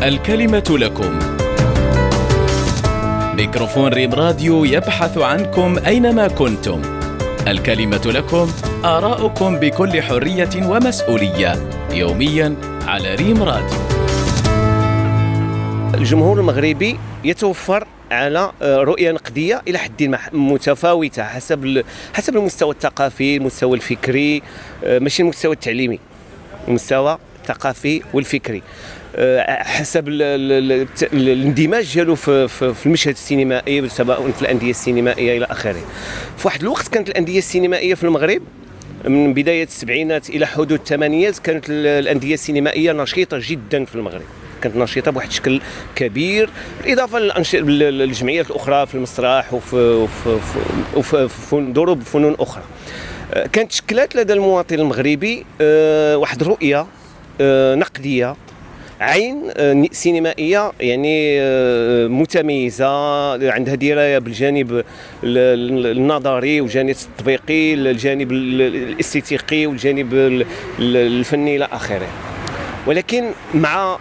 الكلمة لكم. ميكروفون ريم راديو يبحث عنكم أينما كنتم. الكلمة لكم، آراؤكم بكل حرية ومسؤولية، يومياً على ريم راديو. الجمهور المغربي يتوفر على رؤية نقدية إلى حد متفاوتة حسب المستوى الثقافي، المستوى الفكري، ماشي المستوى التعليمي، المستوى الثقافي والفكري، حسب الاندماج ديالو في المشهد السينمائي، سواء في الأندية السينمائية إلى آخره. في واحد الوقت كانت الأندية السينمائية في المغرب من بداية السبعينات إلى حدود الثمانينات كانت الأندية السينمائية نشيطة جدا في المغرب، كانت نشيطة بواحد الشكل كبير، بالإضافة للجمعيات الأخرى في المسرح وفي ضروب فنون أخرى. كانت شكلت لدى المواطن المغربي واحد الرؤية نقدية، عين سينمائية يعني متميزة، عندها دراية بالجانب النظري والجانب التطبيقي، الجانب الاستيتيقي والجانب الفني إلى آخره. ولكن مع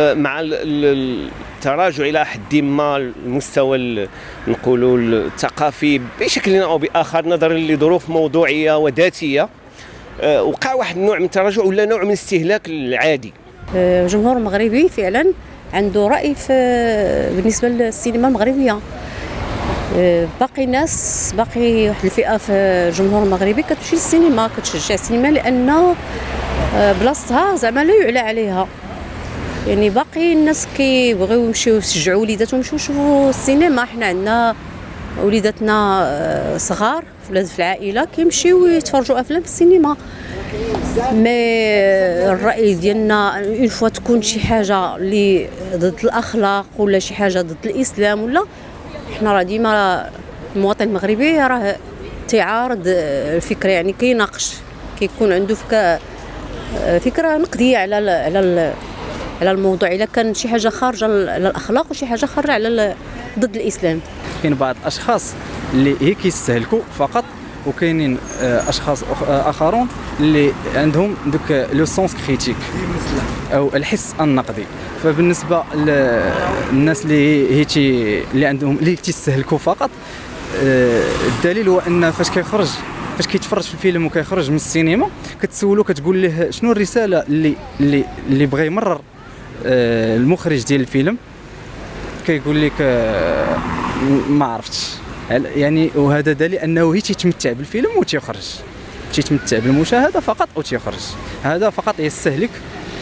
التراجع إلى حد ما المستوى نقولوا الثقافي بشكل أو بآخر، نظرا لظروف موضوعية وذاتية، وقع واحد النوع من التراجع ولا نوع من الاستهلاك العادي. الجمهور المغربي فعلا عنده رأي بالنسبة للسينما المغربية. باقي واحد الفئة في الجمهور المغربي كتمشي للسينما، كتشجع السينما لأن بلاصتها زعما لا يعلى عليها. يعني باقي الناس كيبغيو يمشيو يشجعوا وليداتهم يمشيو يشوفوا السينما. حنا عندنا وليداتنا صغار في العائله كيمشيو يتفرجوا افلام في السينما. مي الراي ديالنا اون فوا تكون شي حاجه اللي ضد الاخلاق ولا شي حاجه ضد الاسلام، ولا حنا راه ديما المواطن المغربي راه تيعارض الفكره، يعني كيناقش، كيكون عنده فكره نقديه على الموضوع. الا كان شي حاجه خارجه على الاخلاق وشي حاجه خارجه على ضد الاسلام. كاين بعض الاشخاص اللي هي كيستهلكوا فقط، وكاينين اشخاص اخرون اللي عندهم دوك لو سونس كريتيك او الحس النقدي. فبالنسبه للناس اللي عندهم اللي تيستهلكوا فقط، الدليل هو ان فاش كيتفرج في الفيلم وكيخرج من السينما كتسولو كتقول له شنو الرساله اللي بغى يمرر المخرج ديال الفيلم، كيقول لك ما عرفتش. يعني وهذا دليل انه هي تيتمتع بالفيلم تيتمتع بالمشاهده فقط وتيخرج. هذا فقط يستهلك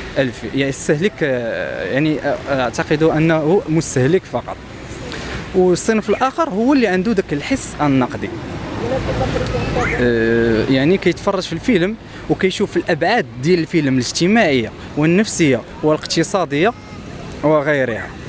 يعني اعتقد انه مستهلك فقط. والصنف الاخر هو اللي عنده ذاك الحس النقدي، يعني كيتفرج في الفيلم وكيشوف الابعاد ديال الفيلم الاجتماعيه والنفسيه والاقتصاديه وغيرها.